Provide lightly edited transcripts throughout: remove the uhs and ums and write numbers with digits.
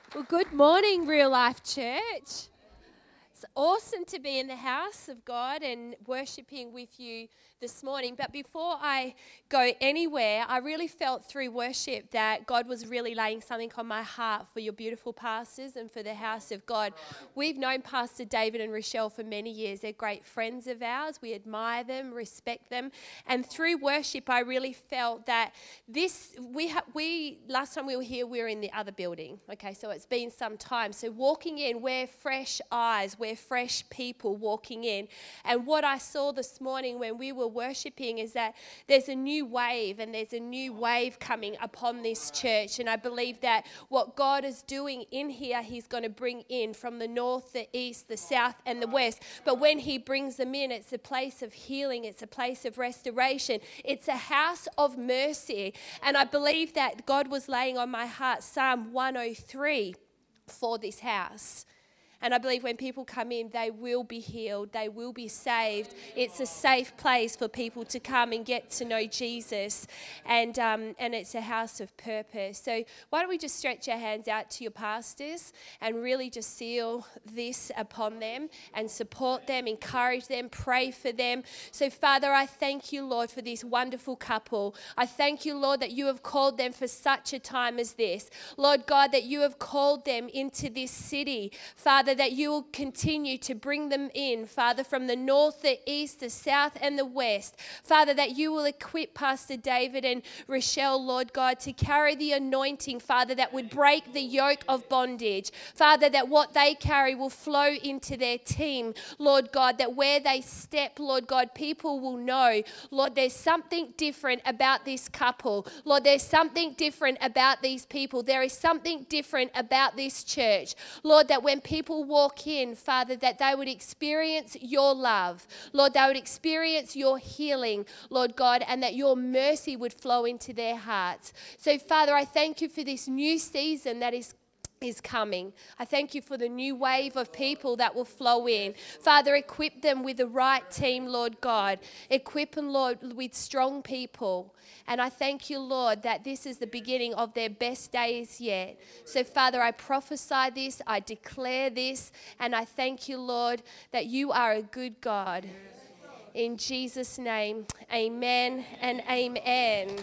Well, good morning, Real Life Church. It's awesome to be in the house of God and worshiping with you this morning. But before I go anywhere, I really felt through worship that God was really laying something on my heart for your beautiful pastors and for the house of God. We've known Pastor David and Rochelle for many years. They're great friends of ours. We admire them, respect them. And through worship, I really felt that last time we were here, we were in the other building. Okay, so it's been some time. So walking in, we're fresh eyes, we're fresh people walking in. And what I saw this morning when we were worshiping is that there's a new wave, and there's a new wave coming upon this church. And I believe that what God is doing in here, He's going to bring in from the north, the east, the south, and the west. But when He brings them in, it's a place of healing, it's a place of restoration, it's a house of mercy. And I believe that God was laying on my heart Psalm 103 for this house. And I believe when people come in, they will be healed. They will be saved. It's a safe place for people to come and get to know Jesus. And it's a house of purpose. So why don't we just stretch our hands out to your pastors and really just seal this upon them and support them, encourage them, pray for them. So Father, I thank you, Lord, for this wonderful couple. I thank you, Lord, that you have called them for such a time as this. Lord God, that you have called them into this city. Father, that you will continue to bring them in, Father, from the north, the east, the south, and the west. Father, that you will equip Pastor David and Rochelle, Lord God, to carry the anointing, Father, that would break the yoke of bondage. Father, that what they carry will flow into their team, Lord God, that where they step, Lord God, people will know, Lord, there's something different about this couple. Lord, there's something different about these people. There is something different about this church. Lord, that when people walk in, Father, that they would experience your love. Lord, they would experience your healing, Lord God, and that your mercy would flow into their hearts. So, Father, I thank you for this new season that is coming. I thank you for the new wave of people that will flow in. Father, equip them with the right team, Lord God. Equip them, Lord, with strong people. And I thank you, Lord, that this is the beginning of their best days yet. So, Father, I prophesy this, I declare this, and I thank you, Lord, that you are a good God. In Jesus' name, amen and amen.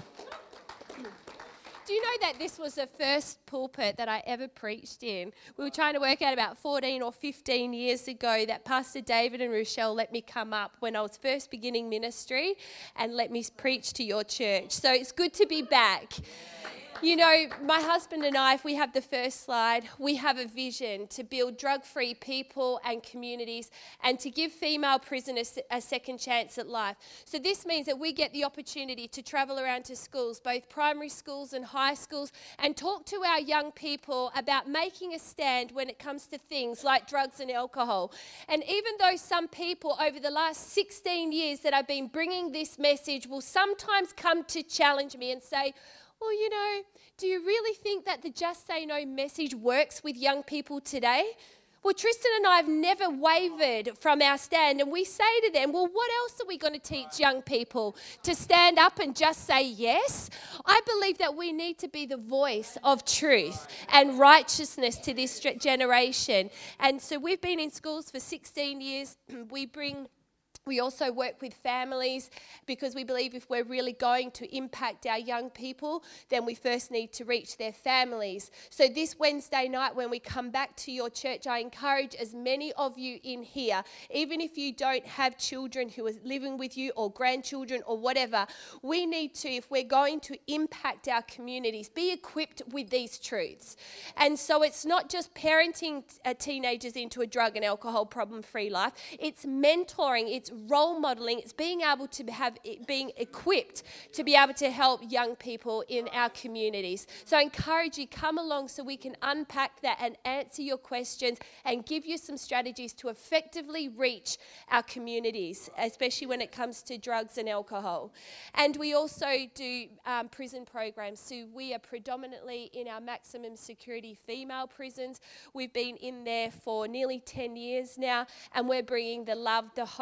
Do you know that this was the first pulpit that I ever preached in? We were trying to work out about 14 or 15 years ago that Pastor David and Rochelle let me come up when I was first beginning ministry and let me preach to your church. So it's good to be back. You know, my husband and I, if we have the first slide, we have a vision to build drug-free people and communities and to give female prisoners a second chance at life. So this means that we get the opportunity to travel around to schools, both primary schools and high schools, and talk to our young people about making a stand when it comes to things like drugs and alcohol. And even though some people over the last 16 years that I've been bringing this message will sometimes come to challenge me and say, well, you know, do you really think that the Just Say No message works with young people today? Well, Tristan and I have never wavered from our stand, and we say to them, well, what else are we going to teach young people? To stand up and just say yes? I believe that we need to be the voice of truth and righteousness to this generation. And so we've been in schools for 16 years. We also work with families because we believe if we're really going to impact our young people, then we first need to reach their families. So this Wednesday night when we come back to your church, I encourage as many of you in here, even if you don't have children who are living with you or grandchildren or whatever, we need to, if we're going to impact our communities, be equipped with these truths. And so it's not just parenting teenagers into a drug and alcohol problem-free life, it's mentoring, it's role modeling, it's being able to being equipped to be able to help young people in our communities. So I encourage you, come along so we can unpack that and answer your questions and give you some strategies to effectively reach our communities, especially when it comes to drugs and alcohol. And we also do prison programs. So we are predominantly in our maximum security female prisons. We've been in there for nearly 10 years now, and we're bringing the love, the hope, the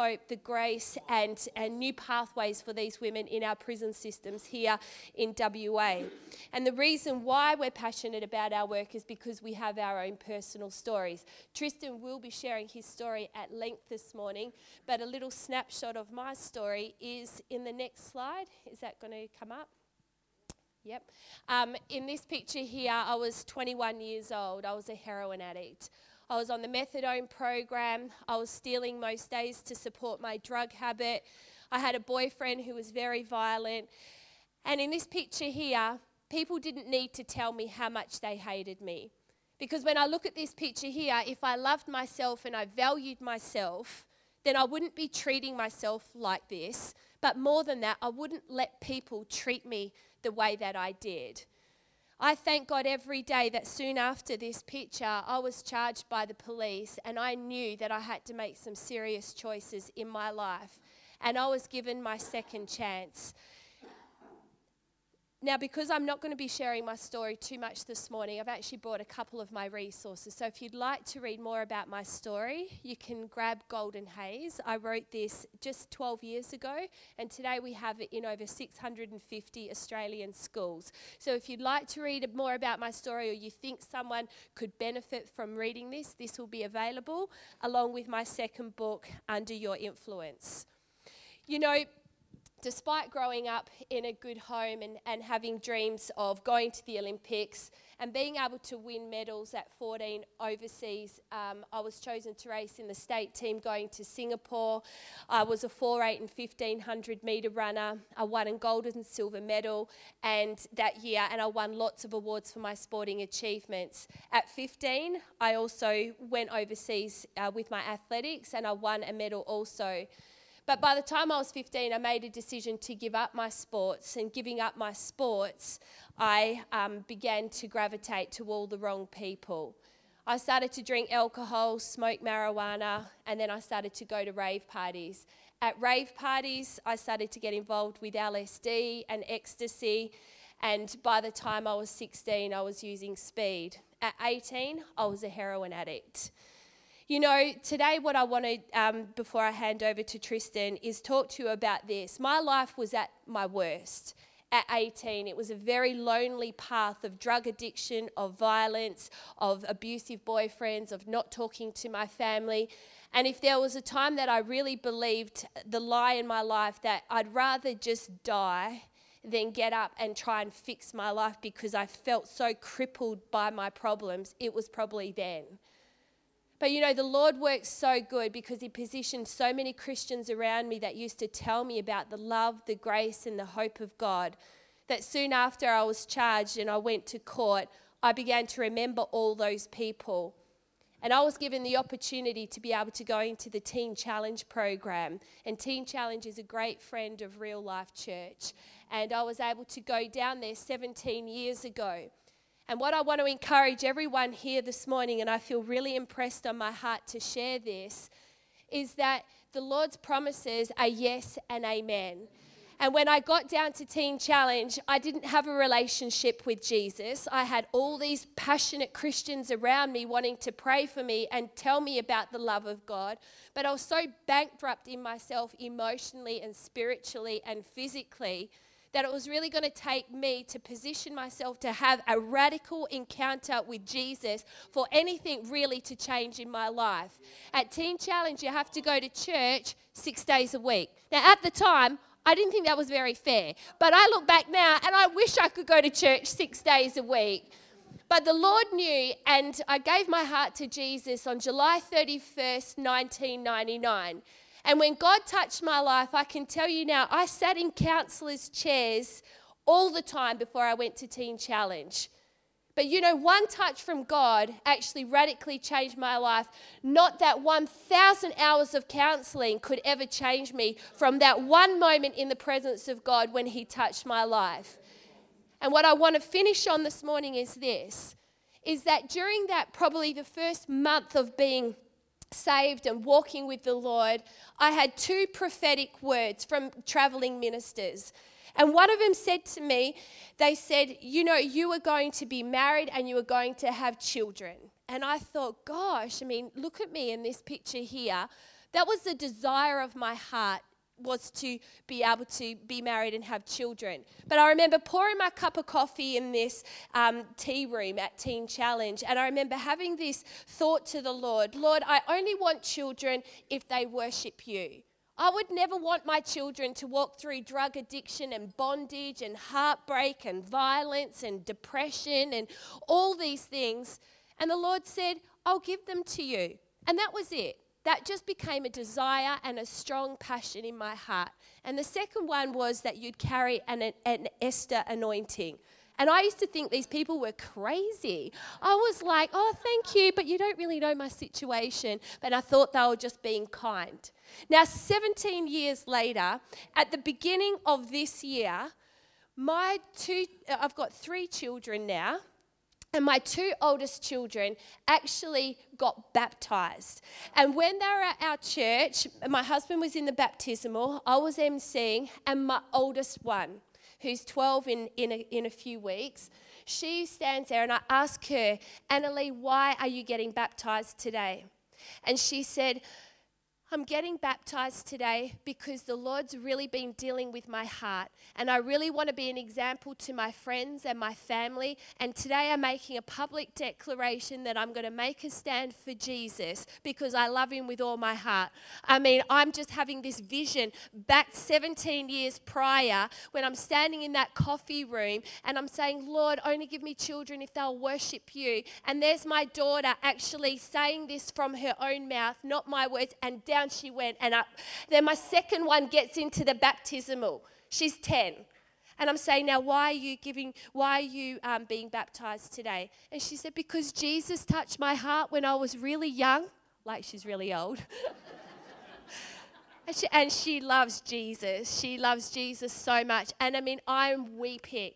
grace and new pathways for these women in our prison systems here in WA. And the reason why we're passionate about our work is because we have our own personal stories. Tristan will be sharing his story at length this morning, but a little snapshot of my story is in the next slide. Is that going to come up? Yep. In this picture here, I was 21 years old. I was a heroin addict. I was on the methadone program. I was stealing most days to support my drug habit. I had a boyfriend who was very violent. And in this picture here, people didn't need to tell me how much they hated me. Because when I look at this picture here, if I loved myself and I valued myself, then I wouldn't be treating myself like this. But more than that, I wouldn't let people treat me the way that I did. I thank God every day that soon after this picture, I was charged by the police and I knew that I had to make some serious choices in my life. And I was given my second chance. Now, because I'm not going to be sharing my story too much this morning, I've actually brought a couple of my resources. So if you'd like to read more about my story, you can grab Golden Haze. I wrote this just 12 years ago, and today we have it in over 650 Australian schools. So if you'd like to read more about my story, or you think someone could benefit from reading this will be available, along with my second book, Under Your Influence. You know, despite growing up in a good home and having dreams of going to the Olympics and being able to win medals at 14 overseas, I was chosen to race in the state team going to Singapore. I was a 4, 8 and 1500 metre runner. I won a gold and silver medal that year, and I won lots of awards for my sporting achievements. At 15, I also went overseas with my athletics, and I won a medal also. But by the time I was 15, I made a decision to give up my sports. And giving up my sports, I began to gravitate to all the wrong people. I started to drink alcohol, smoke marijuana, and then I started to go to rave parties. At rave parties, I started to get involved with LSD and ecstasy. And by the time I was 16, I was using speed. At 18, I was a heroin addict. You know, today what I want to, before I hand over to Tristan, is talk to you about this. My life was at my worst. At 18, it was a very lonely path of drug addiction, of violence, of abusive boyfriends, of not talking to my family. And if there was a time that I really believed the lie in my life that I'd rather just die than get up and try and fix my life because I felt so crippled by my problems, it was probably then. But you know, the Lord works so good because he positioned so many Christians around me that used to tell me about the love, the grace, and the hope of God, that soon after I was charged and I went to court, I began to remember all those people. And I was given the opportunity to be able to go into the Teen Challenge program. And Teen Challenge is a great friend of Real Life Church. And I was able to go down there 17 years ago. And what I want to encourage everyone here this morning, and I feel really impressed on my heart to share this, is that the Lord's promises are yes and amen. And when I got down to Teen Challenge, I didn't have a relationship with Jesus. I had all these passionate Christians around me wanting to pray for me and tell me about the love of God. But I was so bankrupt in myself emotionally and spiritually and physically that it was really going to take me to position myself to have a radical encounter with Jesus for anything really to change in my life. At Teen Challenge, you have to go to church 6 days a week. Now, at the time, I didn't think that was very fair. But I look back now and I wish I could go to church 6 days a week. But the Lord knew, and I gave my heart to Jesus on July 31st, 1999. And when God touched my life, I can tell you now, I sat in counselors' chairs all the time before I went to Teen Challenge. But you know, one touch from God actually radically changed my life. Not that 1,000 hours of counseling could ever change me from that one moment in the presence of God when he touched my life. And what I want to finish on this morning is this, is that during that probably the first month of being saved and walking with the Lord, I had 2 prophetic words from traveling ministers. And one of them said to me, they said, you know, you are going to be married and you are going to have children. And I thought, gosh, I mean, look at me in this picture here. That was the desire of my heart, was to be able to be married and have children. But I remember pouring my cup of coffee in this tea room at Teen Challenge, and I remember having this thought to the Lord, Lord, I only want children if they worship you. I would never want my children to walk through drug addiction and bondage and heartbreak and violence and depression and all these things. And the Lord said, I'll give them to you. And that was it. That just became a desire and a strong passion in my heart. And the second one was that you'd carry an Esther anointing. And I used to think these people were crazy. I was like, oh, thank you, but you don't really know my situation. But I thought they were just being kind. Now, 17 years later, at the beginning of this year, I've got 3 children now. And my 2 oldest children actually got baptized. And when they were at our church, my husband was in the baptismal, I was emceeing, and my oldest one, who's 12 in a few weeks, she stands there and I ask her, Annalie, why are you getting baptized today? And she said, I'm getting baptized today because the Lord's really been dealing with my heart, and I really want to be an example to my friends and my family, and today I'm making a public declaration that I'm going to make a stand for Jesus because I love him with all my heart. I mean, I'm just having this vision back 17 years prior when I'm standing in that coffee room and I'm saying, Lord, only give me children if they'll worship you. And there's my daughter actually saying this from her own mouth, not my words, and down she went, and then my second one gets into the baptismal. She's 10. And I'm saying, now, why are you being baptized today? And she said, because Jesus touched my heart when I was really young, like she's really old. and she loves Jesus. She loves Jesus so much. And I mean, I'm weeping.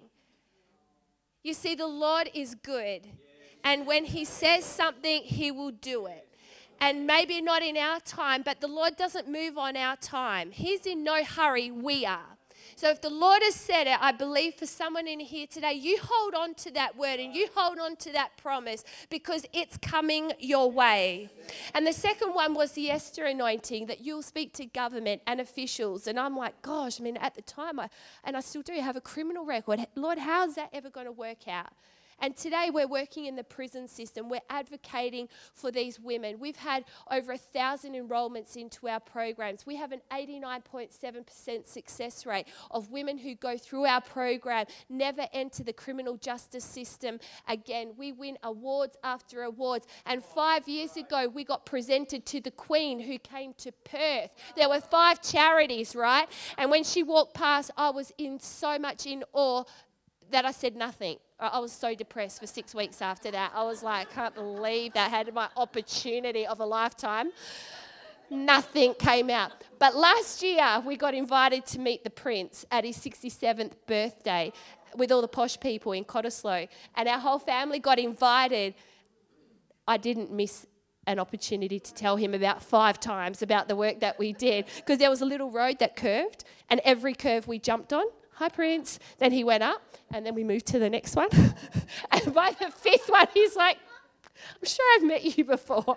You see, the Lord is good. And when he says something, he will do it. And maybe not in our time, but the Lord doesn't move on our time. He's in no hurry, we are. So if the Lord has said it, I believe for someone in here today, you hold on to that word and you hold on to that promise because it's coming your way. And the second one was the Esther anointing, that you'll speak to government and officials. And I'm like, gosh, I mean, at the time, I still do have a criminal record. Lord, how's that ever going to work out? And today we're working in the prison system. We're advocating for these women. We've had over 1,000 enrollments into our programs. We have an 89.7% success rate of women who go through our program, never enter the criminal justice system again. We win awards after awards. And 5 years ago, we got presented to the Queen who came to Perth. There were 5 charities, right? And when she walked past, I was so much in awe that I said nothing. I was so depressed for 6 weeks after that. I was like, I can't believe that. I had my opportunity of a lifetime. Nothing came out. But last year, we got invited to meet the Prince at his 67th birthday with all the posh people in Cottesloe. And our whole family got invited. I didn't miss an opportunity to tell him about 5 times about the work that we did, because there was a little road that curved, and every curve we jumped on, hi Prince, then he went up, and then we moved to the next one. And by the 5th one, he's like, I'm sure I've met you before.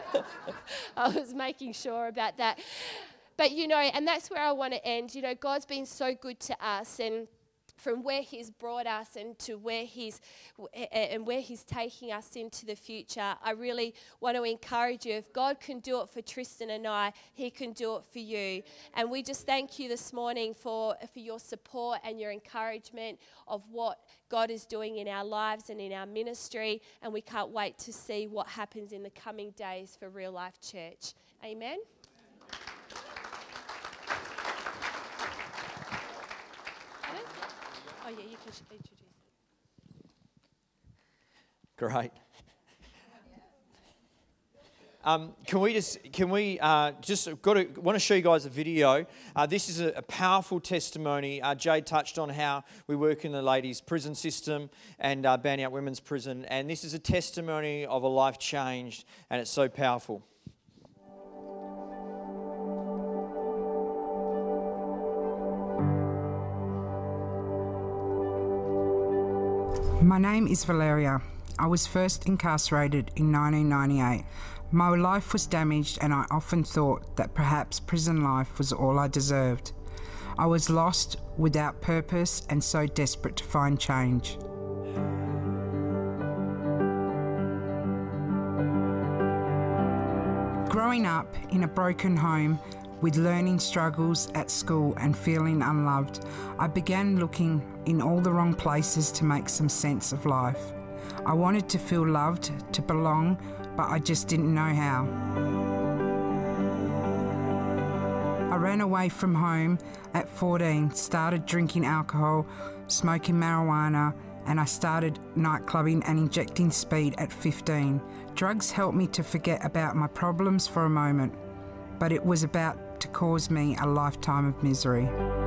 I was making sure about that. But, and that's where I want to end. God's been so good to us, and from where he's brought us and to where he's taking us into the future, I really want to encourage you. If God can do it for Tristan and I, he can do it for you. And we just thank you this morning for your support and your encouragement of what God is doing in our lives and in our ministry. And we can't wait to see what happens in the coming days for Real Life Church. Amen. Oh, yeah, you can introduce it. Great. Want to show you guys a video. This is a powerful testimony. Jade touched on how we work in the ladies' prison system and Banning Out Women's Prison, and this is a testimony of a life changed, and it's so powerful. My name is Valeria. I was first incarcerated in 1998. My life was damaged and I often thought that perhaps prison life was all I deserved. I was lost, without purpose, and so desperate to find change. Growing up in a broken home with learning struggles at school and feeling unloved, I began looking in all the wrong places to make some sense of life. I wanted to feel loved, to belong, but I just didn't know how. I ran away from home at 14, started drinking alcohol, smoking marijuana, and I started nightclubbing and injecting speed at 15. Drugs helped me to forget about my problems for a moment, but it was about to cause me a lifetime of misery.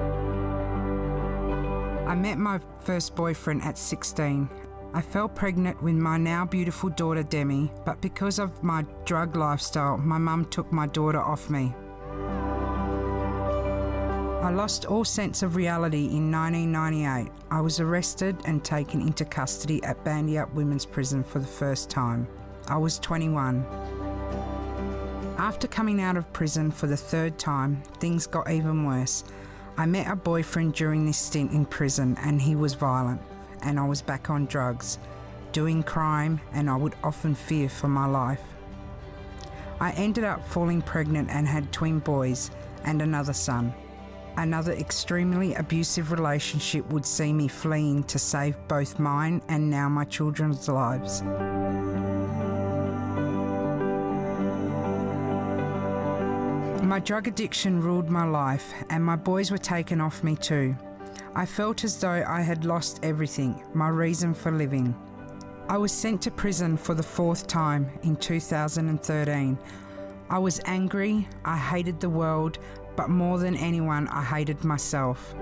I met my first boyfriend at 16. I fell pregnant with my now beautiful daughter Demi, but because of my drug lifestyle, my mum took my daughter off me. I lost all sense of reality in 1998. I was arrested and taken into custody at Bandiat Women's Prison for the first time. I was 21. After coming out of prison for the third time, things got even worse. I met a boyfriend during this stint in prison and he was violent, and I was back on drugs, doing crime, and I would often fear for my life. I ended up falling pregnant and had twin boys and another son. Another extremely abusive relationship would see me fleeing to save both mine and now my children's lives. My drug addiction ruled my life, and my boys were taken off me too. I felt as though I had lost everything, my reason for living. I was sent to prison for the fourth time in 2013. I was angry, I hated the world, but more than anyone, I hated myself.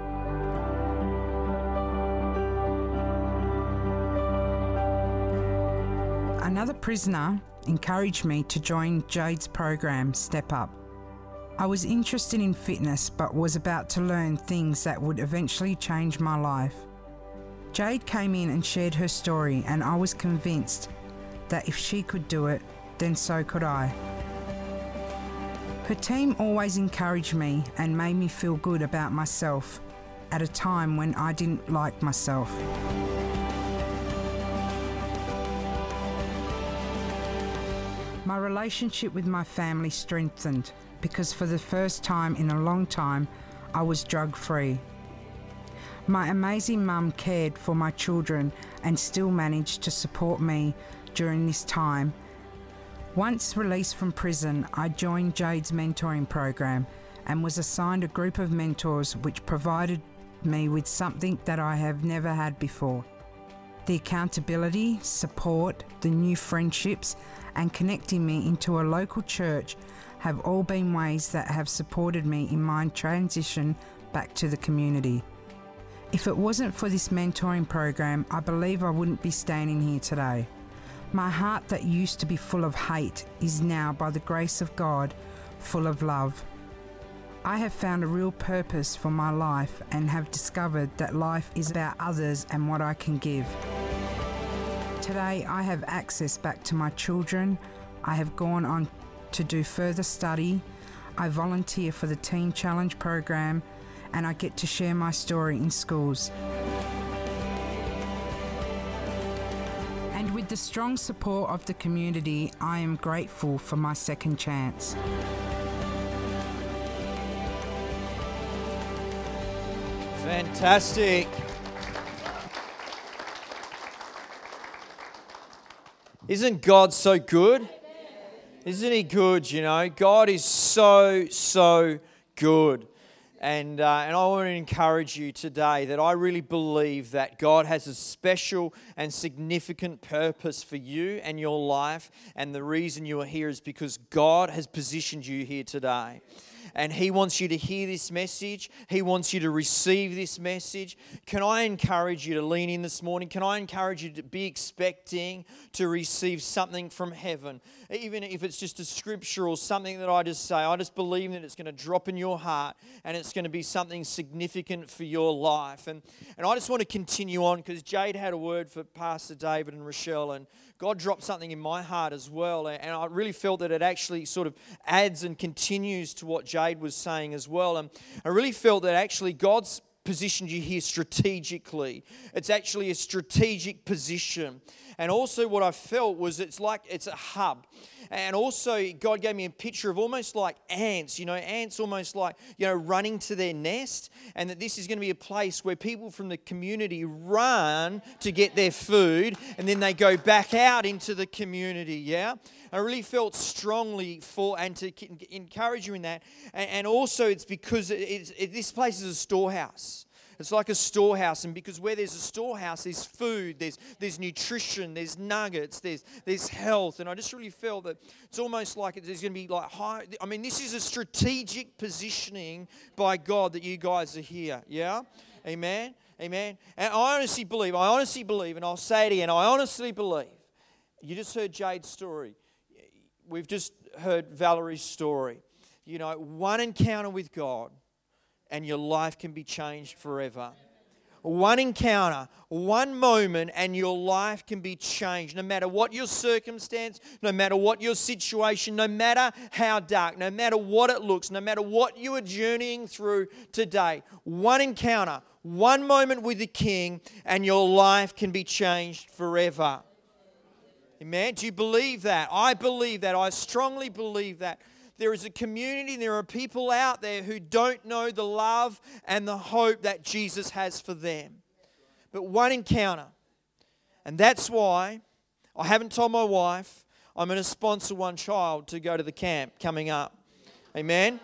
Another prisoner encouraged me to join Jade's program, Step Up. I was interested in fitness, but was about to learn things that would eventually change my life. Jade came in and shared her story, and I was convinced that if she could do it, then so could I. Her team always encouraged me and made me feel good about myself at a time when I didn't like myself. My relationship with my family strengthened because for the first time in a long time, I was drug-free. My amazing mum cared for my children and still managed to support me during this time. Once released from prison, I joined Jade's mentoring program and was assigned a group of mentors which provided me with something that I have never had before. The accountability, support, the new friendships, and connecting me into a local church have all been ways that have supported me in my transition back to the community. If it wasn't for this mentoring program, I believe I wouldn't be standing here today. My heart that used to be full of hate is now, by the grace of God, full of love. I have found a real purpose for my life and have discovered that life is about others and what I can give. Today, I have access back to my children. I have gone on to do further study. I volunteer for the Teen Challenge program, and I get to share my story in schools. And with the strong support of the community, I am grateful for my second chance. Fantastic. Isn't God so good? Isn't He good, you know? God is so good. And I want to encourage you today that I really believe that God has a special and significant purpose for you and your life. And the reason you are here is because God has positioned you here today. and He wants you to hear this message. He wants you to receive this message. Can I encourage you to lean in this morning? Can I encourage you to be expecting to receive something from heaven? Even if it's just a scripture or something that I just say, I just believe that it's going to drop in your heart and it's going to be something significant for your life. And I just want to continue on because Jade had a word for Pastor David and Rochelle, and God dropped something in my heart as well. And I really felt that it actually sort of adds and continues to what Jade was saying as well. And I really felt that actually God's positioned you here strategically. It's actually a strategic position. And also what I felt was it's a hub. And also God gave me a picture of almost like ants, ants almost like, running to their nest. And that this is going to be a place where people from the community run to get their food and then they go back out into the community, yeah? I really felt strongly and to encourage you in that. And also it's because this place is a storehouse. It's like a storehouse, and because where there's a storehouse, there's food, there's nutrition, there's nuggets, there's health, and I just really felt that it's almost like there's going to be like high. I mean, this is a strategic positioning by God that you guys are here. Yeah, amen, amen. And I honestly believe, and I'll say it again, I honestly believe. You just heard Jade's story. We've just heard Valerie's story. One encounter with God, and your life can be changed forever. One encounter, one moment, and your life can be changed. No matter what your circumstance, no matter what your situation, no matter how dark, no matter what it looks, no matter what you are journeying through today. One encounter, one moment with the King, and your life can be changed forever. Amen? Do you believe that? I believe that. I strongly believe that. There is a community, there are people out there who don't know the love and the hope that Jesus has for them. But one encounter. And that's why I haven't told my wife I'm going to sponsor one child to go to the camp coming up. Amen?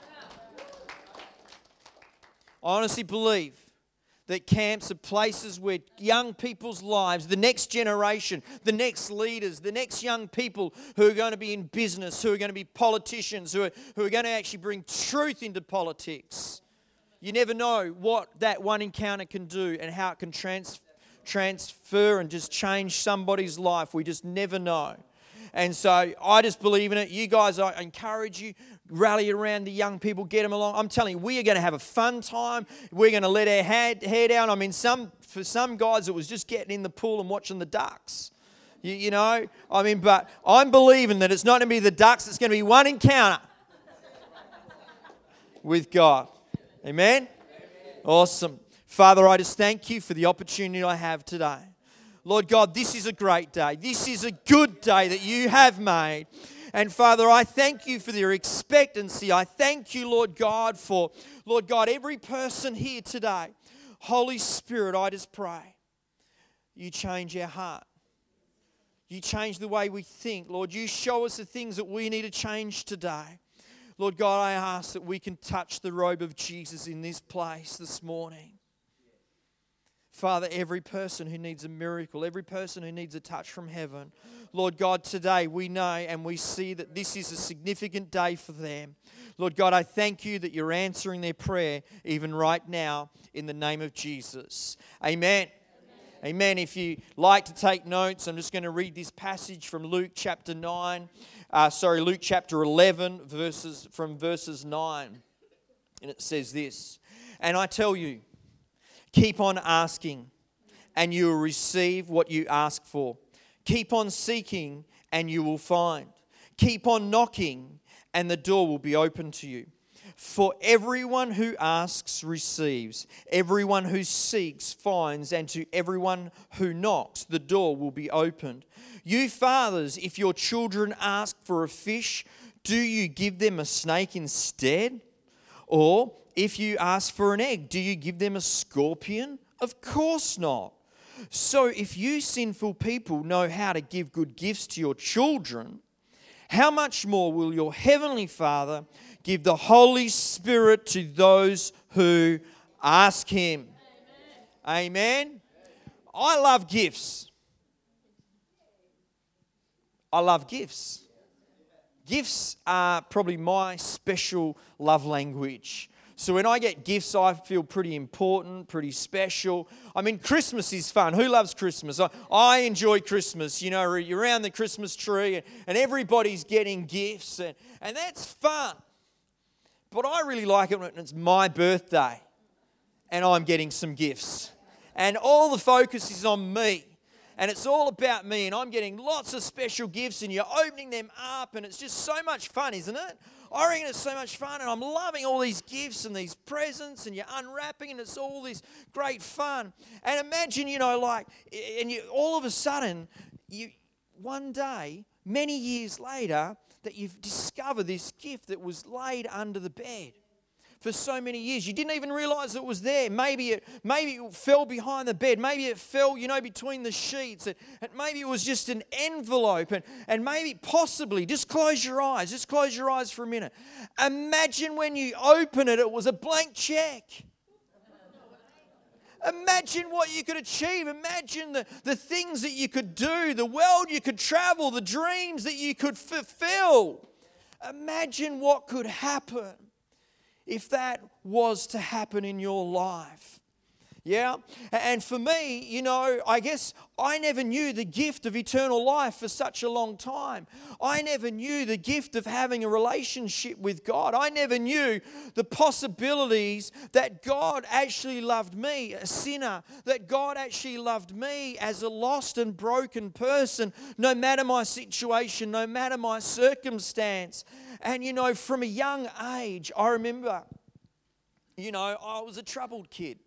I honestly believe that camps are places where young people's lives, the next generation, the next leaders, the next young people who are going to be in business, who are going to be politicians, who are going to actually bring truth into politics. You never know what that one encounter can do and how it can transfer and just change somebody's life. We just never know. And so I just believe in it. You guys, I encourage you, rally around the young people, get them along. I'm telling you, we are going to have a fun time. We're going to let our hair down. I mean, for some guys, it was just getting in the pool and watching the ducks. But I'm believing that it's not going to be the ducks. It's going to be one encounter with God. Amen? Awesome. Father, I just thank you for the opportunity I have today. Lord God, this is a great day. This is a good day that you have made. And Father, I thank you for their expectancy. I thank you, Lord God, for, Lord God, every person here today. Holy Spirit, I just pray you change our heart. You change the way we think. Lord, you show us the things that we need to change today. Lord God, I ask that we can touch the robe of Jesus in this place this morning. Father, every person who needs a miracle, every person who needs a touch from heaven, Lord God, today we know and we see that this is a significant day for them. Lord God, I thank you that you're answering their prayer even right now in the name of Jesus. Amen. Amen. If you like to take notes, I'm just going to read this passage from Luke chapter 11, verses 9. And it says this, "And I tell you, keep on asking, and you will receive what you ask for. Keep on seeking, and you will find. Keep on knocking, and the door will be open to you. For everyone who asks receives, everyone who seeks finds, and to everyone who knocks, the door will be opened. You fathers, if your children ask for a fish, do you give them a snake instead? Or if you ask for an egg, do you give them a scorpion? Of course not. So if you sinful people know how to give good gifts to your children, how much more will your heavenly Father give the Holy Spirit to those who ask Him?" Amen. I love gifts. I love gifts. Gifts are probably my special love language. So when I get gifts, I feel pretty important, pretty special. I mean, Christmas is fun. Who loves Christmas? I enjoy Christmas. You know, you're around the Christmas tree and everybody's getting gifts, and that's fun. But I really like it when it's my birthday and I'm getting some gifts. And all the focus is on me. And it's all about me, and I'm getting lots of special gifts, and you're opening them up, and it's just so much fun, isn't it? I reckon it's so much fun, and I'm loving all these gifts and these presents, and you're unwrapping, and it's all this great fun. And imagine, all of a sudden, one day, many years later, that you've discovered this gift that was laid under the bed for so many years. You didn't even realize it was there. Maybe it fell behind the bed. Maybe it fell, between the sheets. And maybe it was just an envelope. And maybe, possibly, just close your eyes. Just close your eyes for a minute. Imagine when you open it, it was a blank check. Imagine what you could achieve. Imagine the things that you could do, the world you could travel, the dreams that you could fulfill. Imagine what could happen if that was to happen in your life. Yeah? And for me, I guess I never knew the gift of eternal life for such a long time. I never knew the gift of having a relationship with God. I never knew the possibilities that God actually loved me, a sinner, that God actually loved me as a lost and broken person, no matter my situation, no matter my circumstance. And, from a young age, I remember, I was a troubled kid.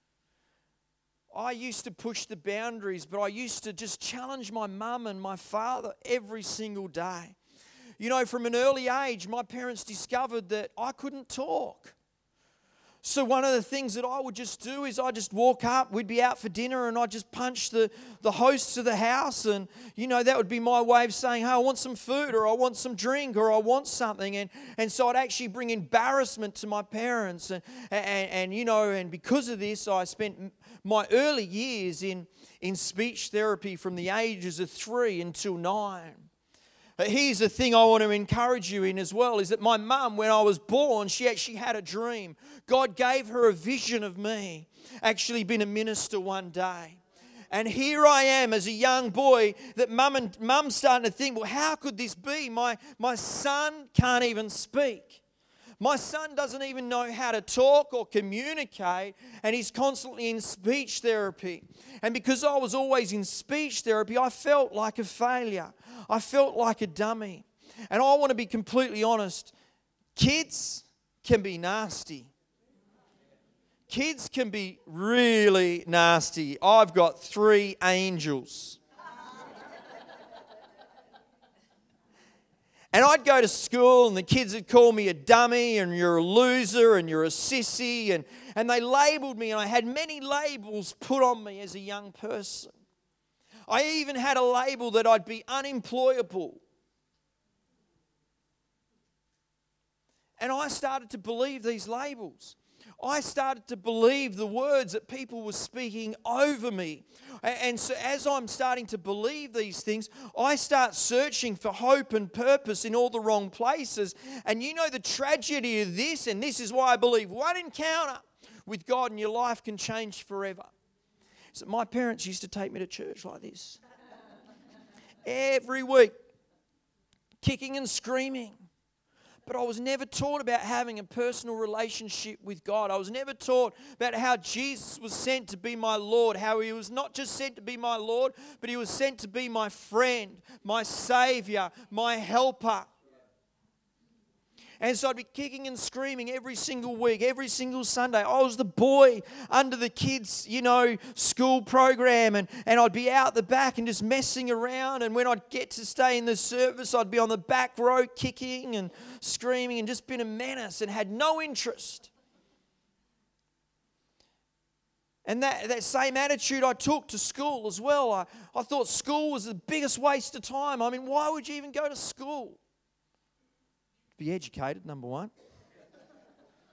I used to push the boundaries, but I used to just challenge my mum and my father every single day. From an early age, my parents discovered that I couldn't talk. So one of the things that I would just do is I'd just walk up, we'd be out for dinner, and I'd just punch the hosts of the house, and that would be my way of saying, hey, I want some food, or I want some drink, or I want something. And so I'd actually bring embarrassment to my parents. And because of this, I spent my early years in speech therapy from the ages of 3 until 9. Here's the thing I want to encourage you in as well, is that my mum, when I was born, she actually had a dream. God gave her a vision of me, actually being a minister one day. And here I am as a young boy, that mum's starting to think, well, how could this be? My son can't even speak. My son doesn't even know how to talk or communicate, and he's constantly in speech therapy. And because I was always in speech therapy, I felt like a failure. I felt like a dummy. And I want to be completely honest. Kids can be nasty. Kids can be really nasty. I've got 3 angels. And I'd go to school and the kids would call me a dummy and you're a loser and you're a sissy. And they labelled me, and I had many labels put on me as a young person. I even had a label that I'd be unemployable. And I started to believe these labels. I started to believe the words that people were speaking over me. And so as I'm starting to believe these things, I start searching for hope and purpose in all the wrong places. And the tragedy of this, and this is why I believe one encounter with God in your life can change forever. So my parents used to take me to church like this. Every week, kicking and screaming. But I was never taught about having a personal relationship with God. I was never taught about how Jesus was sent to be my Lord, how He was not just sent to be my Lord, but He was sent to be my friend, my Savior, my helper. And so I'd be kicking and screaming every single week, every single Sunday. I was the boy under the kids, school program. And I'd be out the back and just messing around. And when I'd get to stay in the service, I'd be on the back row kicking and screaming and just been a menace and had no interest. And that same attitude I took to school as well. I thought school was the biggest waste of time. I mean, why would you even go to school? Be educated, number one.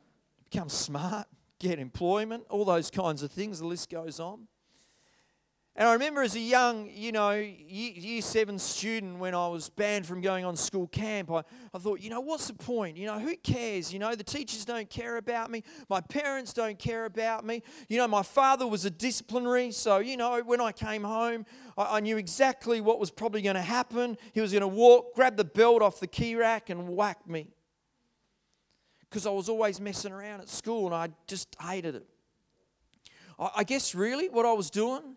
Become smart, get employment, all those kinds of things. The list goes on. And I remember as a young, year 7 student, when I was banned from going on school camp, I thought, what's the point? Who cares? The teachers don't care about me. My parents don't care about me. My father was a disciplinary, so, when I came home, I knew exactly what was probably going to happen. He was going to walk, grab the belt off the key rack and whack me. Because I was always messing around at school and I just hated it. I guess really what I was doing,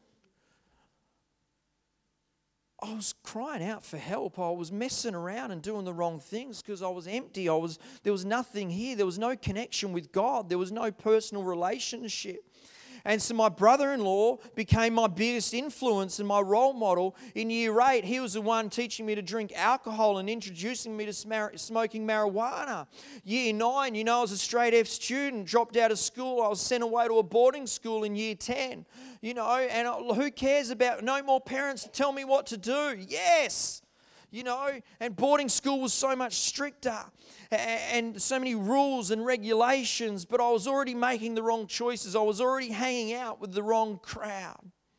I was crying out for help. I was messing around and doing the wrong things because I was empty. There was nothing here. There was no connection with God. There was no personal relationship. And so my brother-in-law became my biggest influence and my role model in year 8. He was the one teaching me to drink alcohol and introducing me to smoking marijuana. Year 9, I was a straight F student, dropped out of school. I was sent away to a boarding school in year 10. And who cares about no more parents to tell me what to do? Yes! And boarding school was so much stricter and so many rules and regulations, but I was already making the wrong choices. I was already hanging out with the wrong crowd.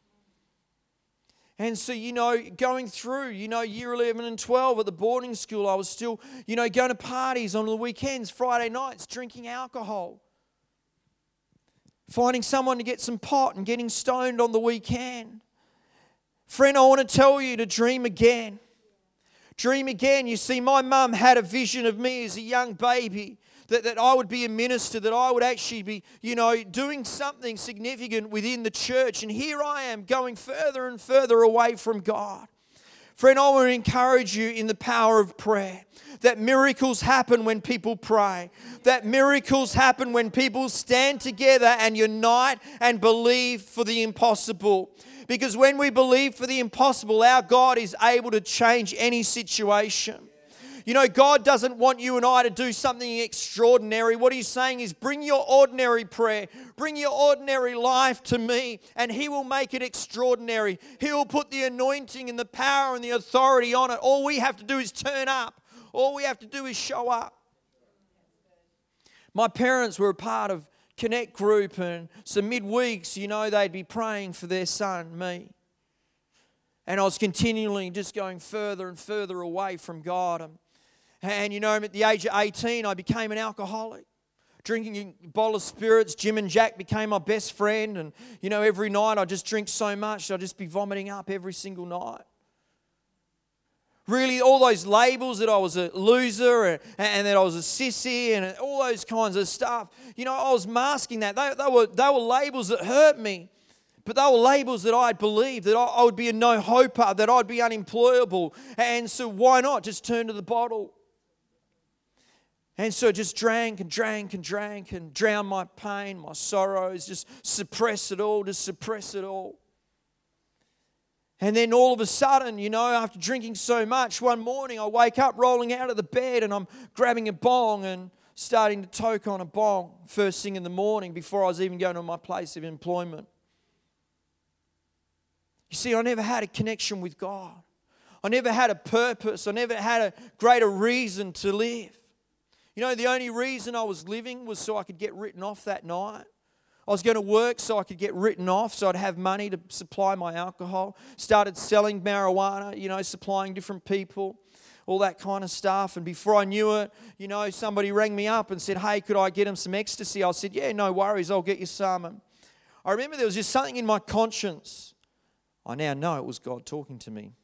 And so, going through, year 11 and 12 at the boarding school, I was still, going to parties on the weekends, Friday nights, drinking alcohol. Finding someone to get some pot and getting stoned on the weekend. Friend, I want to tell you to dream again. Dream again. You see, my mum had a vision of me as a young baby that I would be a minister, that I would actually be, doing something significant within the church. And here I am going further and further away from God. Friend, I want to encourage you in the power of prayer. That miracles happen when people pray. That miracles happen when people stand together and unite and believe for the impossible. Because when we believe for the impossible, our God is able to change any situation. God doesn't want you and I to do something extraordinary. What He's saying is bring your ordinary prayer, bring your ordinary life to me, and He will make it extraordinary. He will put the anointing and the power and the authority on it. All we have to do is turn up. All we have to do is show up. My parents were a part of Connect Group, and so midweeks, they'd be praying for their son, me. And I was continually just going further and further away from God. And at the age of 18, I became an alcoholic. Drinking a bottle of spirits, Jim and Jack became my best friend. And, every night I just drink so much, I'd just be vomiting up every single night. Really, all those labels that I was a loser and that I was a sissy and all those kinds of stuff, I was masking that. They were labels that hurt me, but they were labels that I'd believed, that I would be a no-hoper, that I'd be unemployable. And so why not just turn to the bottle? And so just drank and drank and drank and drowned my pain, my sorrows, just suppress it all. And then all of a sudden, after drinking so much, one morning I wake up rolling out of the bed and I'm grabbing a bong and starting to toke on a bong first thing in the morning before I was even going to my place of employment. You see, I never had a connection with God. I never had a purpose. I never had a greater reason to live. The only reason I was living was so I could get written off that night. I was going to work so I could get written off so I'd have money to supply my alcohol. Started selling marijuana, supplying different people, all that kind of stuff. And before I knew it, somebody rang me up and said, hey, could I get him some ecstasy? I said, yeah, no worries, I'll get you some. And I remember there was just something in my conscience. I now know it was God talking to me.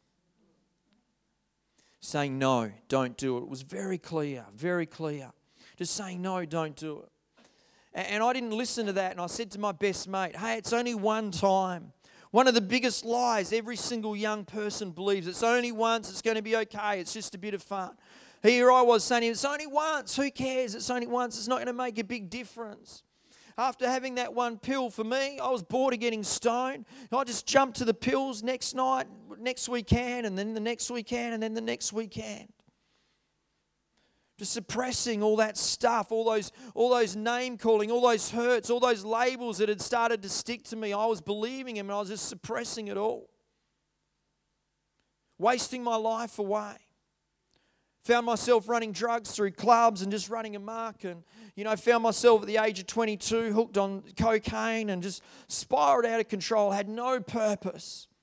Saying, no, don't do it. It was very clear. Just saying, no, don't do it. And I didn't listen to that, and I said to my best mate, hey, it's only one time. One of the biggest lies every single young person believes. It's only once, it's going to be okay, it's just a bit of fun. Here I was saying, it's only once, who cares? It's only once, it's not going to make a big difference. After having that one pill for me, I was bored of getting stoned. I just jumped to the pills next night, next weekend, and then the next weekend, and then the next weekend. Just suppressing all that stuff, all those name calling, all those hurts, all those labels that had started to stick to me. I was believing them and I was just suppressing it all. Wasting my life away. Found myself running drugs through clubs and just running amok, and found myself at the age of 22 hooked on cocaine and just spiraled out of control, had no purpose.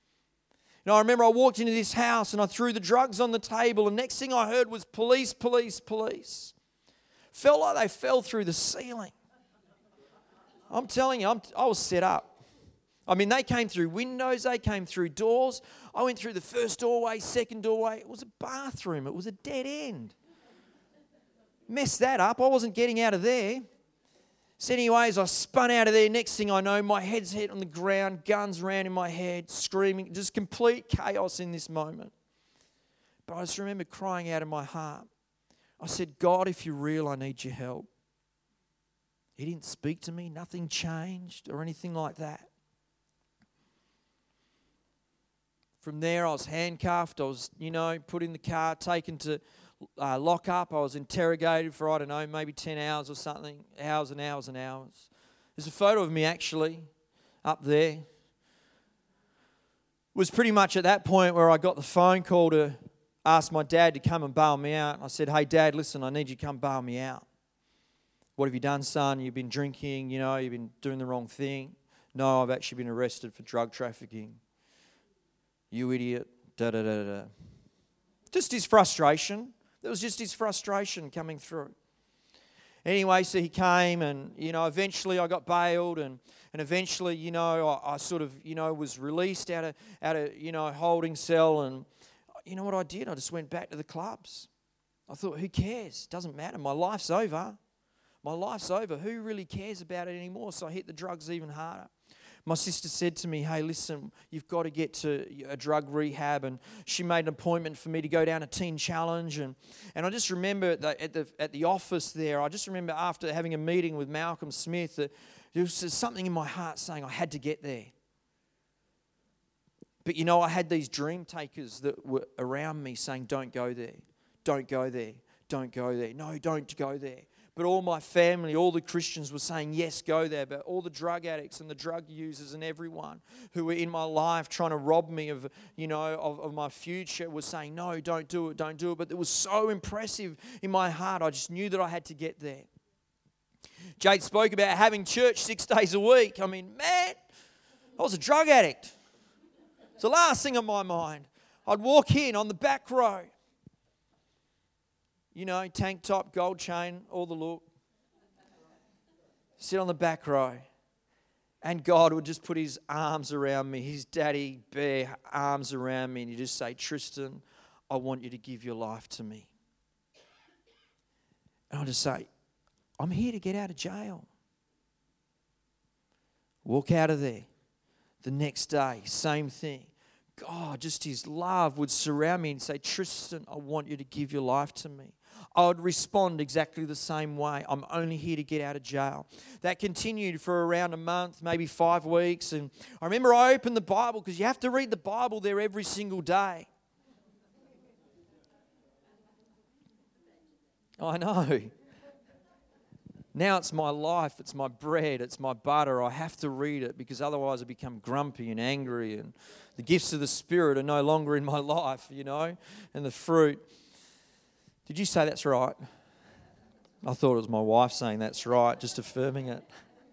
And I remember I walked into this house and I threw the drugs on the table, and next thing I heard was police, police, police. Felt like they fell through the ceiling. I'm telling you, I was set up. I mean, they came through windows, they came through doors. I went through the first doorway, second doorway. It was a bathroom. It was a dead end. Messed that up. I wasn't getting out of there. So anyways, I spun out of there. Next thing I know, my head's hit on the ground, guns ran in my head, screaming, just complete chaos in this moment. But I just remember crying out in my heart. I said, God, if you're real, I need your help. He didn't speak to me. Nothing changed or anything like that. From there, I was handcuffed. I was, put in the car, taken to lock up. I was interrogated for, I don't know, maybe 10 hours or something. Hours and hours and hours. There's a photo of me actually up there. It was pretty much at that point where I got the phone call to ask my dad to come and bail me out. I said, hey, Dad, listen, I need you to come bail me out. What have you done, son? You've been drinking, you've been doing the wrong thing. No, I've actually been arrested for drug trafficking. You idiot, da-da-da-da. Just his frustration. It was just his frustration coming through. Anyway, so he came and, eventually I got bailed and eventually, I sort of, was released out of holding cell. And you know what I did? I just went back to the clubs. I thought, who cares? Doesn't matter. My life's over. My life's over. Who really cares about it anymore? So I hit the drugs even harder. My sister said to me, hey, listen, you've got to get to a drug rehab. And she made an appointment for me to go down a teen challenge. And I just remember at the office there, I just remember after having a meeting with Malcolm Smith, that there was something in my heart saying I had to get there. But I had these dream takers that were around me saying, don't go there, don't go there, don't go there. No, don't go there. But all my family, all the Christians were saying, yes, go there. But all the drug addicts and the drug users and everyone who were in my life trying to rob me of, of my future was saying, no, don't do it, don't do it. But it was so impressive in my heart. I just knew that I had to get there. Jade spoke about having church 6 days a week. I mean, man, I was a drug addict. It's the last thing on my mind. I'd walk in on the back row. Tank top, gold chain, all the look. Sit on the back row. And God would just put his arms around me, his daddy bear arms around me, and he'd just say, Tristan, I want you to give your life to me. And I'd just say, I'm here to get out of jail. Walk out of there. The next day, same thing. God, just his love would surround me and say, Tristan, I want you to give your life to me. I would respond exactly the same way. I'm only here to get out of jail. That continued for around a month, maybe 5 weeks. And I remember I opened the Bible, because you have to read the Bible there every single day. I know. Now it's my life, it's my bread, it's my butter. I have to read it, because otherwise I become grumpy and angry, and the gifts of the Spirit are no longer in my life, and the fruit. Did you say that's right? I thought it was my wife saying that's right, just affirming it.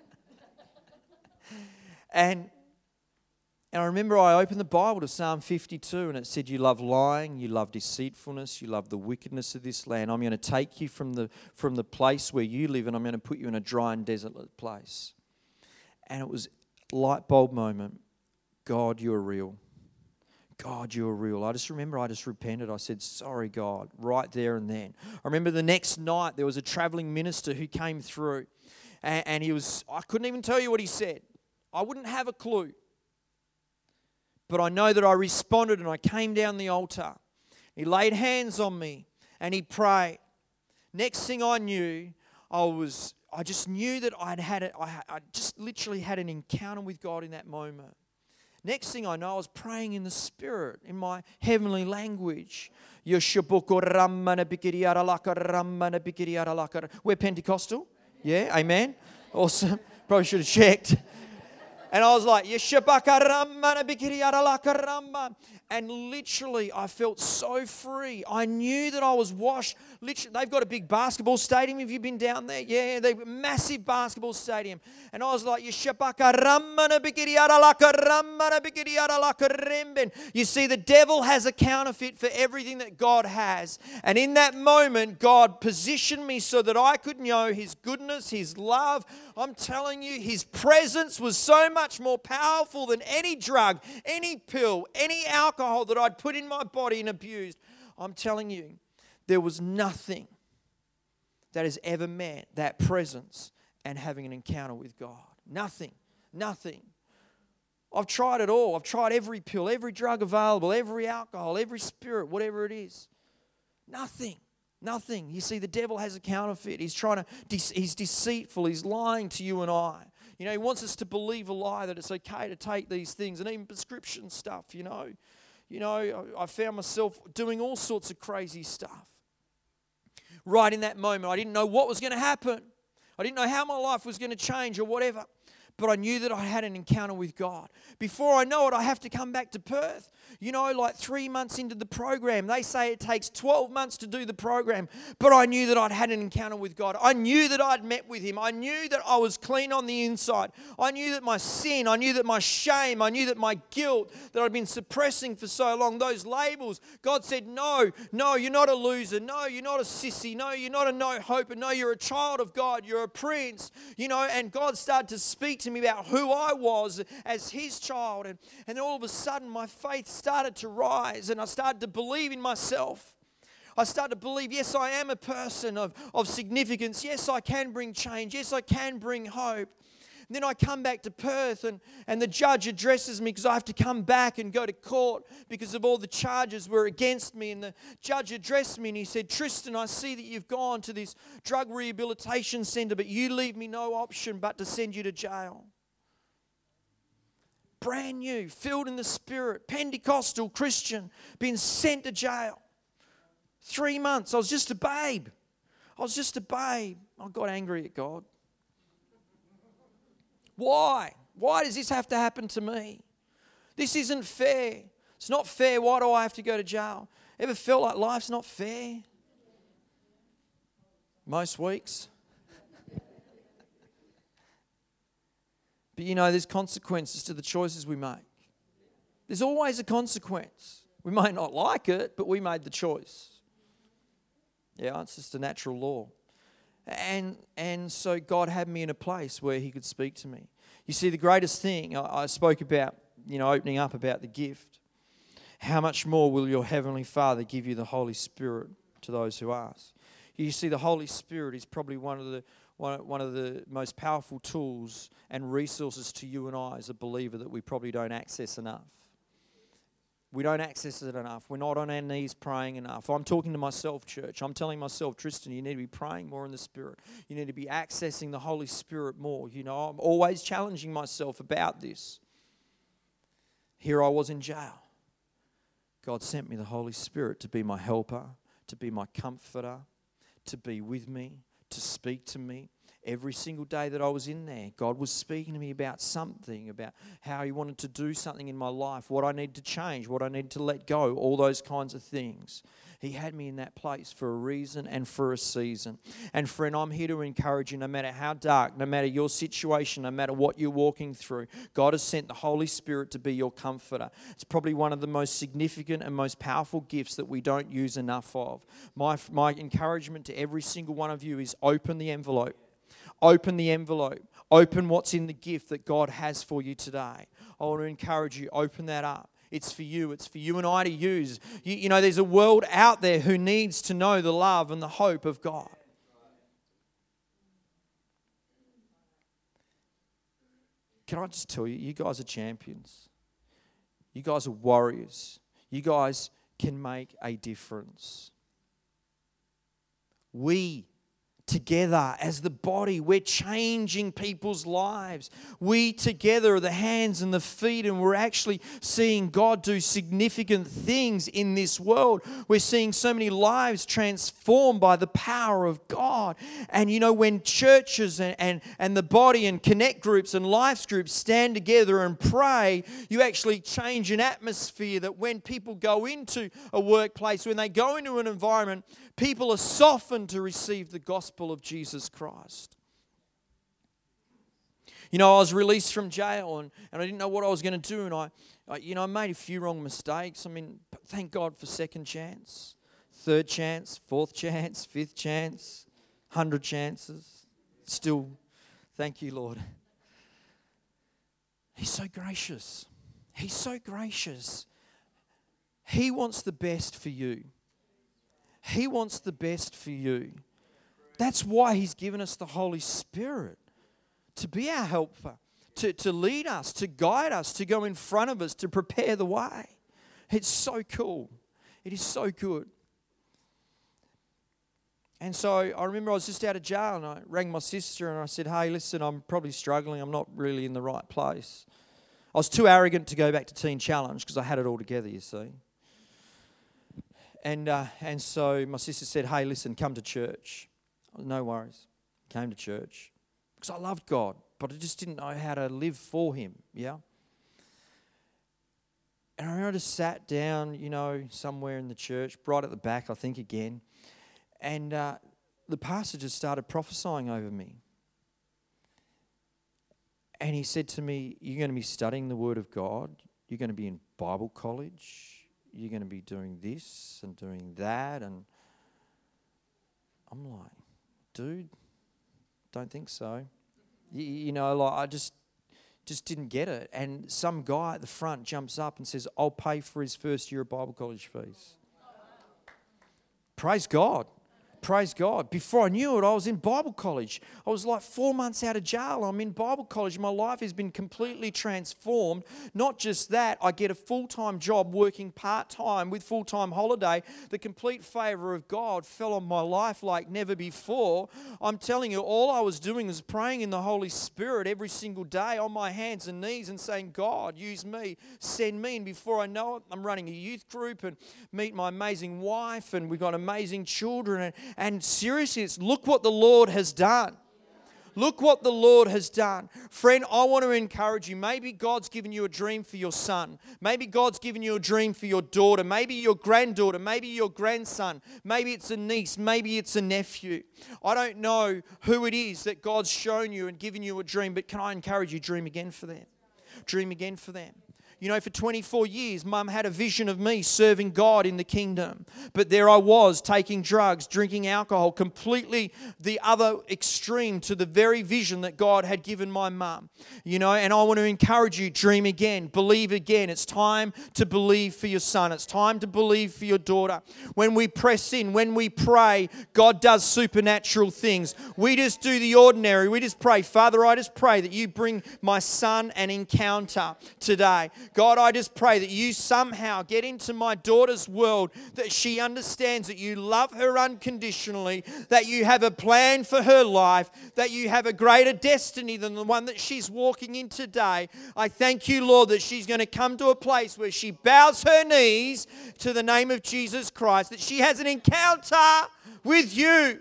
And I remember I opened the Bible to Psalm 52, and it said, you love lying, you love deceitfulness, you love the wickedness of this land. I'm going to take you from the place where you live, and I'm going to put you in a dry and desolate place. And it was a light bulb moment. God, you're real. God, you're real. I just remember I just repented. I said, sorry, God, right there and then. I remember the next night there was a traveling minister who came through, and I couldn't even tell you what he said. I wouldn't have a clue. But I know that I responded, and I came down the altar. He laid hands on me and he prayed. Next thing I knew, I just knew that I just literally had an encounter with God in that moment. Next thing I know, I was praying in the Spirit, in my heavenly language. We're Pentecostal? Yeah, amen. Awesome. Probably should have checked. And I was like, Yeshabakaramana. And literally, I felt so free. I knew that I was washed. Literally, they've got a big basketball stadium. Have you been down there? Yeah, they've a massive basketball stadium. And I was like, you see, the devil has a counterfeit for everything that God has. And in that moment, God positioned me so that I could know His goodness, His love. I'm telling you, His presence was so much more powerful than any drug, any pill, any alcohol that I'd put in my body and abused. I'm telling you, there was nothing that has ever met that presence and having an encounter with God. Nothing. I've tried it all. I've tried every pill, every drug available, every alcohol, every spirit, whatever it is. Nothing. You see, the devil has a counterfeit. He's he's deceitful. He's lying to you and I. You know, he wants us to believe a lie that it's okay to take these things, and even prescription stuff, you know. I found myself doing all sorts of crazy stuff. Right in that moment, I didn't know what was going to happen. I didn't know how my life was going to change or whatever. But I knew that I had an encounter with God. Before I know it, I have to come back to Perth. You know, like 3 months into the program, they say it takes 12 months to do the program. But I knew that I'd had an encounter with God. I knew that I'd met with Him. I knew that I was clean on the inside. I knew that my sin, I knew that my shame, I knew that my guilt that I'd been suppressing for so long, those labels, God said, no, you're not a loser. No, you're not a sissy. No, you're not a no hoper. No, you're a child of God. You're a prince. You know, and God started to speak to me about who I was as His child. And then all of a sudden my faith started to rise and I started to believe in myself. I started to believe, yes, I am a person of significance. Yes, I can bring change. Yes, I can bring hope. And then I come back to Perth and the judge addresses me because I have to come back and go to court because of all the charges were against me. And the judge addressed me and he said, Tristan, I see that you've gone to this drug rehabilitation centre, but you leave me no option but to send you to jail. Brand new, filled in the Spirit, Pentecostal Christian, been sent to jail. 3 months, I was just a babe. I got angry at God. Why? Why does this have to happen to me? This isn't fair. It's not fair. Why do I have to go to jail? Ever felt like life's not fair? Most weeks. But you know, there's consequences to the choices we make. There's always a consequence. We may not like it, but we made the choice. Yeah, it's just a natural law. And so God had me in a place where He could speak to me. You see, the greatest thing, I spoke about, you know, opening up about the gift. How much more will your Heavenly Father give you the Holy Spirit to those who ask? You see, the Holy Spirit is probably one of the most powerful tools and resources to you and I as a believer that we probably don't access enough. We don't access it enough. We're not on our knees praying enough. I'm talking to myself, church. I'm telling myself, Tristan, you need to be praying more in the Spirit. You need to be accessing the Holy Spirit more. You know, I'm always challenging myself about this. Here I was in jail. God sent me the Holy Spirit to be my helper, to be my comforter, to be with me, to speak to me. Every single day that I was in there, God was speaking to me about something, about how He wanted to do something in my life, what I needed to change, what I needed to let go, all those kinds of things. He had me in that place for a reason and for a season. And friend, I'm here to encourage you, no matter how dark, no matter your situation, no matter what you're walking through, God has sent the Holy Spirit to be your comforter. It's probably one of the most significant and most powerful gifts that we don't use enough of. My encouragement to every single one of you is open the envelope. Open the envelope. Open what's in the gift that God has for you today. I want to encourage you, open that up. It's for you. It's for you and I to use. You know, there's a world out there who needs to know the love and the hope of God. Can I just tell you, you guys are champions. You guys are warriors. You guys can make a difference. We together as the body, we're changing people's lives. We together are the hands and the feet, and we're actually seeing God do significant things in this world. We're seeing so many lives transformed by the power of God. And you know, when churches and the body and connect groups and life groups stand together and pray, you actually change an atmosphere that when people go into a workplace, when they go into an environment, people are softened to receive the gospel of Jesus Christ. You know, I was released from jail and I didn't know what I was going to do, and I made a few wrong mistakes. I mean, thank God for second chance, third chance, fourth chance, fifth chance, 100 chances. Still, thank you, Lord. He's so gracious. He's so gracious. He wants the best for you. He wants the best for you. That's why He's given us the Holy Spirit, to be our helper, to lead us, to guide us, to go in front of us, to prepare the way. It's so cool. It is so good. And so I remember I was just out of jail and I rang my sister and I said, hey, listen, I'm probably struggling. I'm not really in the right place. I was too arrogant to go back to Teen Challenge because I had it all together, you see. And so my sister said, hey, listen, come to church. No worries. Came to church because I loved God, but I just didn't know how to live for Him, yeah? And I remember I just sat down, you know, somewhere in the church, right at the back, I think, again, and the pastor just started prophesying over me. And he said to me, you're going to be studying the Word of God, you're going to be in Bible college, you're going to be doing this and doing that, and I'm like, dude, don't think so. You know, like I just didn't get it. And some guy at the front jumps up and says, I'll pay for his first year of Bible college fees. Praise God. Praise God. Before I knew it, I was in Bible college. I was like 4 months out of jail. I'm in Bible college. My life has been completely transformed. Not just that, I get a full-time job working part-time with full-time holiday. The complete favor of God fell on my life like never before. I'm telling you, all I was doing was praying in the Holy Spirit every single day on my hands and knees and saying, God, use me, send me. And before I know it, I'm running a youth group and meet my amazing wife, and we've got amazing children. And seriously, it's look what the Lord has done. Look what the Lord has done. Friend, I want to encourage you. Maybe God's given you a dream for your son. Maybe God's given you a dream for your daughter. Maybe your granddaughter. Maybe your grandson. Maybe it's a niece. Maybe it's a nephew. I don't know who it is that God's shown you and given you a dream, but can I encourage you, dream again for them. Dream again for them. You know, for 24 years, Mum had a vision of me serving God in the kingdom. But there I was, taking drugs, drinking alcohol, completely the other extreme to the very vision that God had given my mum. You know, and I want to encourage you, dream again, believe again. It's time to believe for your son. It's time to believe for your daughter. When we press in, when we pray, God does supernatural things. We just do the ordinary. We just pray, Father, I just pray that you bring my son an encounter today. God, I just pray that you somehow get into my daughter's world, that she understands that you love her unconditionally, that you have a plan for her life, that you have a greater destiny than the one that she's walking in today. I thank you, Lord, that she's going to come to a place where she bows her knees to the name of Jesus Christ, that she has an encounter with you.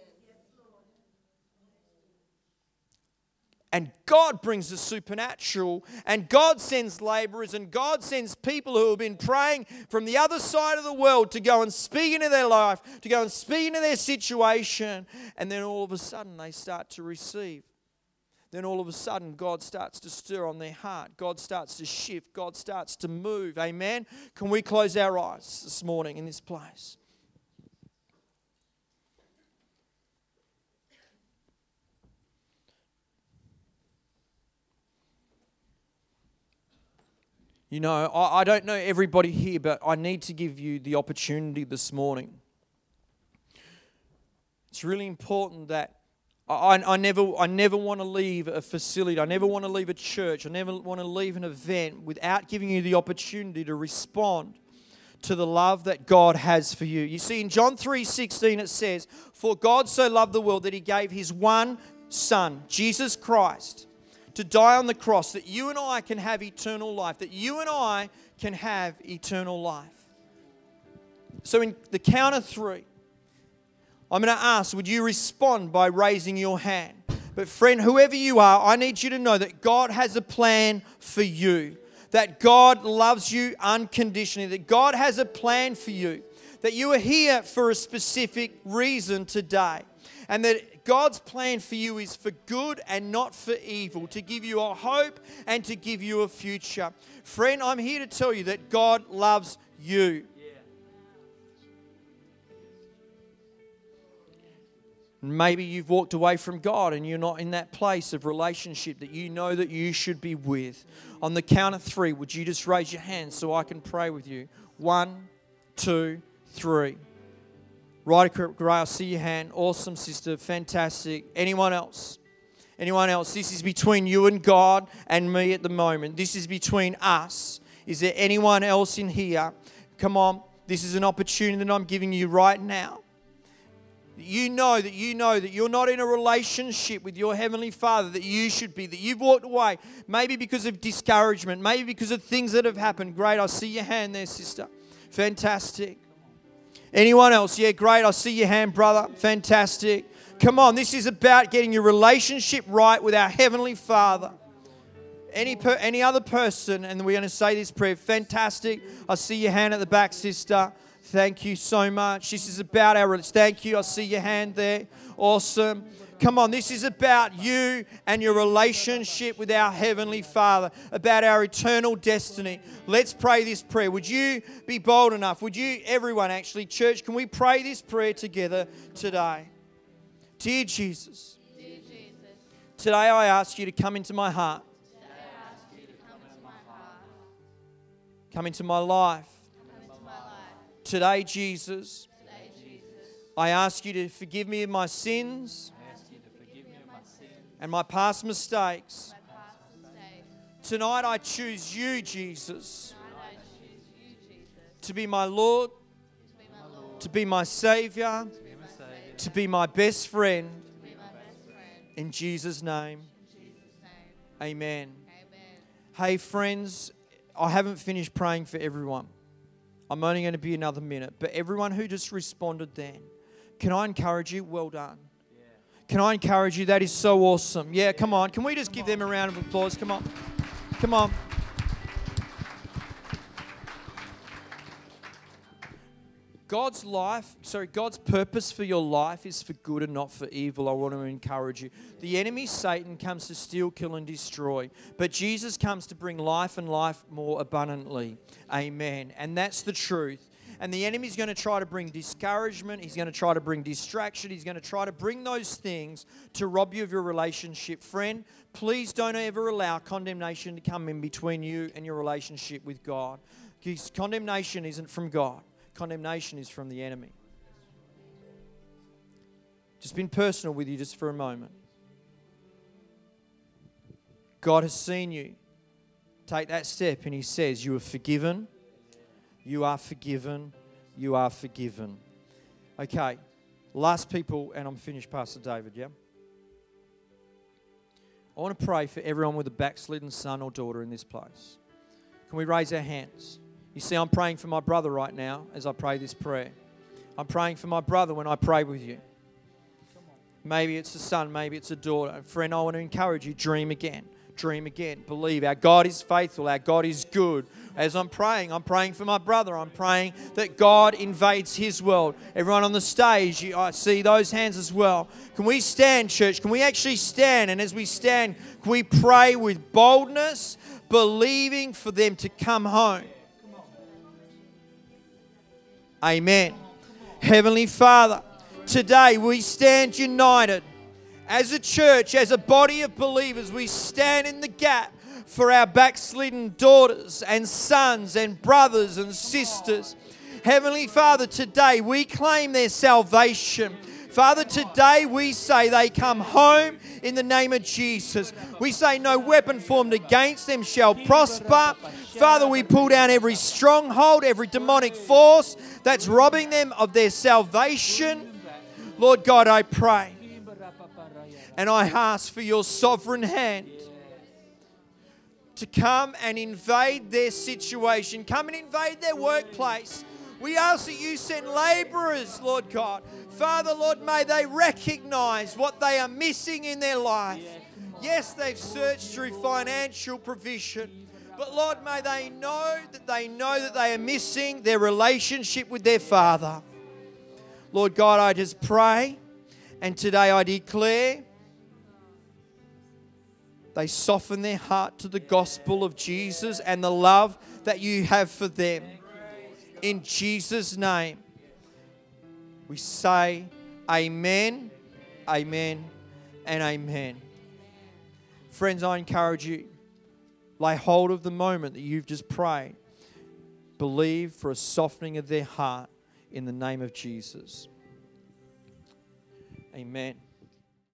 And God brings the supernatural, and God sends laborers, and God sends people who have been praying from the other side of the world to go and speak into their life, to go and speak into their situation, and then all of a sudden they start to receive. Then all of a sudden God starts to stir on their heart. God starts to shift. God starts to move. Amen? Can we close our eyes this morning in this place? You know, I don't know everybody here, but I need to give you the opportunity this morning. It's really important that I never want to leave a facility. I never want to leave a church. I never want to leave an event without giving you the opportunity to respond to the love that God has for you. You see, in John 3:16 it says, "For God so loved the world that He gave His one Son, Jesus Christ, to die on the cross that you and I can have eternal life, that you and I can have eternal life." So in the count of three, I'm going to ask, would you respond by raising your hand? But friend, whoever you are, I need you to know that God has a plan for you, that God loves you unconditionally, that God has a plan for you, that you are here for a specific reason today, and that God's plan for you is for good and not for evil, to give you a hope and to give you a future. Friend, I'm here to tell you that God loves you. Maybe you've walked away from God and you're not in that place of relationship that you know that you should be with. On the count of three, would you just raise your hand so I can pray with you? 1, 2, 3. Right, Gray, I see your hand. Awesome, sister. Fantastic. Anyone else? Anyone else? This is between you and God and me at the moment. This is between us. Is there anyone else in here? Come on. This is an opportunity that I'm giving you right now. You know that you're not in a relationship with your Heavenly Father that you should be, that you've walked away, maybe because of discouragement, maybe because of things that have happened. Great, I see your hand there, sister. Fantastic. Anyone else? Yeah, great, I see your hand, brother. Fantastic. Come on, this is about getting your relationship right with our Heavenly Father. Any other person, and we're going to say this prayer. Fantastic. I see your hand at the back, sister. Thank you so much. This is about our... Thank you. I see your hand there. Awesome. Come on. This is about you and your relationship with our Heavenly Father, about our eternal destiny. Let's pray this prayer. Would you be bold enough? Would you, everyone actually, church, can we pray this prayer together today? Dear Jesus, today I ask you to come into my heart. Come into my life. Today, Jesus, I ask you to forgive me of my sins and my past mistakes. Tonight, I choose you, Jesus, to be my Lord, to be my Savior, to be my best friend. In Jesus' name, amen. Hey, friends, I haven't finished praying for everyone. I'm only going to be another minute. But everyone who just responded then, can I encourage you? Well done. Yeah. Can I encourage you? That is so awesome. Yeah, come on. Can we just give them a round of applause? Come on. Come on. God's purpose for your life is for good and not for evil. I want to encourage you. The enemy, Satan, comes to steal, kill, and destroy. But Jesus comes to bring life and life more abundantly. Amen. And that's the truth. And the enemy's going to try to bring discouragement. He's going to try to bring distraction. He's going to try to bring those things to rob you of your relationship. Friend, please don't ever allow condemnation to come in between you and your relationship with God. Because condemnation isn't from God. Condemnation is from the enemy. Just been personal with you just for a moment. God has seen you take that step and He says, you are forgiven, you are forgiven, you are forgiven. Okay, last people, and I'm finished, Pastor David, yeah? I want to pray for everyone with a backslidden son or daughter in this place. Can we raise our hands? You see, I'm praying for my brother right now as I pray this prayer. I'm praying for my brother when I pray with you. Maybe it's a son, maybe it's a daughter. Friend, I want to encourage you, dream again. Dream again. Believe our God is faithful. Our God is good. As I'm praying for my brother. I'm praying that God invades his world. Everyone on the stage, I see those hands as well. Can we stand, church? Can we actually stand? And as we stand, can we pray with boldness, believing for them to come home? Amen. Heavenly Father, today we stand united as a church, as a body of believers. We stand in the gap for our backslidden daughters and sons and brothers and sisters. Heavenly Father, today we claim their salvation. Father, today we say they come home in the name of Jesus. We say no weapon formed against them shall prosper. Father, we pull down every stronghold, every demonic force that's robbing them of their salvation. Lord God, I pray and I ask for your sovereign hand to come and invade their situation, come and invade their workplace. We ask that you send laborers, Lord God. Father, Lord, may they recognize what they are missing in their life. Yes, they've searched through financial provision, but Lord, may they know that they are missing their relationship with their Father. Lord God, I just pray, and today I declare they soften their heart to the gospel of Jesus and the love that you have for them. In Jesus' name, we say amen, amen, and amen. Friends, I encourage you, lay hold of the moment that you've just prayed. Believe for a softening of their heart in the name of Jesus. Amen.